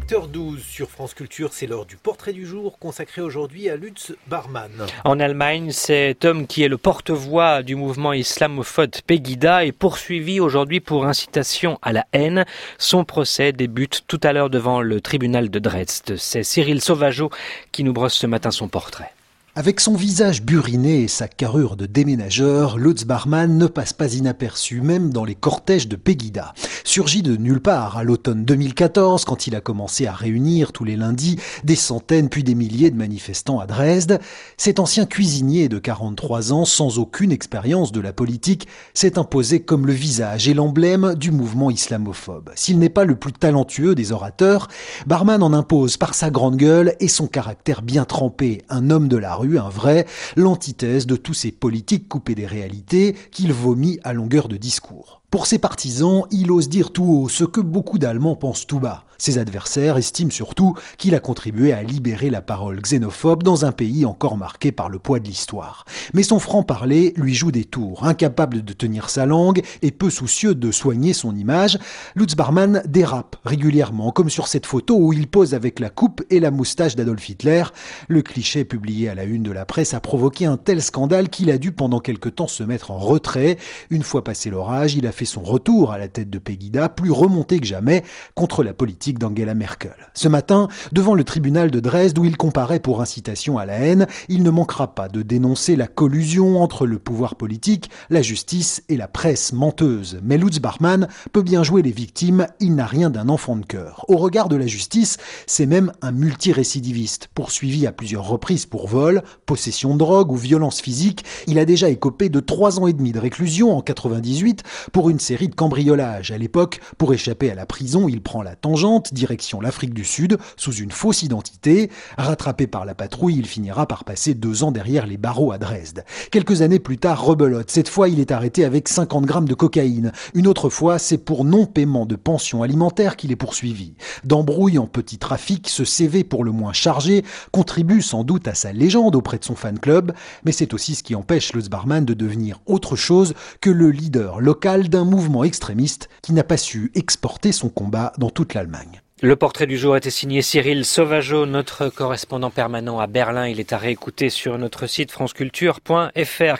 8h12 sur France Culture, c'est l'heure du portrait du jour consacré aujourd'hui à Lutz Barmann. En Allemagne, cet homme qui est le porte-voix du mouvement islamophobe Pegida est poursuivi aujourd'hui pour incitation à la haine. Son procès débute tout à l'heure devant le tribunal de Dresde. C'est Cyril Sauvageau qui nous brosse ce matin son portrait. Avec son visage buriné et sa carrure de déménageur, Lutz Barmann ne passe pas inaperçu, même dans les cortèges de Pegida. Surgi de nulle part à l'automne 2014, quand il a commencé à réunir tous les lundis des centaines puis des milliers de manifestants à Dresde, cet ancien cuisinier de 43 ans, sans aucune expérience de la politique, s'est imposé comme le visage et l'emblème du mouvement islamophobe. S'il n'est pas le plus talentueux des orateurs, Barmann en impose par sa grande gueule et son caractère bien trempé, un homme de la rue, un vrai, l'antithèse de tous ces politiques coupés des réalités qu'il vomit à longueur de discours. Pour ses partisans, il ose dire tout haut ce que beaucoup d'Allemands pensent tout bas. Ses adversaires estiment surtout qu'il a contribué à libérer la parole xénophobe dans un pays encore marqué par le poids de l'histoire. Mais son franc-parler lui joue des tours. Incapable de tenir sa langue et peu soucieux de soigner son image, Lutz Barmann dérape régulièrement, comme sur cette photo où il pose avec la coupe et la moustache d'Adolf Hitler. Le cliché publié à la une de la presse a provoqué un tel scandale qu'il a dû pendant quelque temps se mettre en retrait. Une fois passé l'orage, il a fait son retour à la tête de Pegida, plus remonté que jamais contre la politique d'Angela Merkel. Ce matin, devant le tribunal de Dresde où il comparaît pour incitation à la haine, il ne manquera pas de dénoncer la collusion entre le pouvoir politique, la justice et la presse menteuse. Mais Lutz Barmann peut bien jouer les victimes, il n'a rien d'un enfant de cœur. Au regard de la justice, c'est même un multirécidiviste. Poursuivi à plusieurs reprises pour vol, possession de drogue ou violence physique, il a déjà écopé de 3 ans et demi de réclusion en 98 pour une série de cambriolages. À l'époque, pour échapper à la prison, il prend la tangente, direction l'Afrique du Sud, sous une fausse identité. Rattrapé par la patrouille, il finira par passer 2 ans derrière les barreaux à Dresde. Quelques années plus tard, rebelote. Cette fois, il est arrêté avec 50 grammes de cocaïne. Une autre fois, c'est pour non-paiement de pension alimentaire qu'il est poursuivi. D'embrouille en petit trafic, ce CV pour le moins chargé contribue sans doute à sa légende auprès de son fan club, mais c'est aussi ce qui empêche Lutz Barmann de devenir autre chose que le leader local d'un mouvement extrémiste qui n'a pas su exporter son combat dans toute l'Allemagne. Le portrait du jour était signé Cyril Sauvageau, notre correspondant permanent à Berlin. Il est à réécouter sur notre site franceculture.fr.